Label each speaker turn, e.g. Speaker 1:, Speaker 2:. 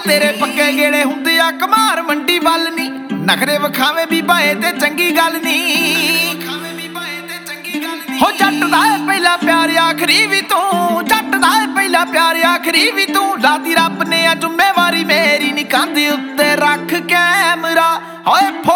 Speaker 1: तेरे पक्के गेड़े हुंदे आ कमार मंडी वल नी नखरे विखावे भी बाए ते चंगी गल नी हो जट दा पहला प्यार आखरी भी तू जट दा पहला प्यार आखरी भी तू लादी रब ने आ जुम्मेवारी मेरी नी कंध उत्ते रख कैमरा होए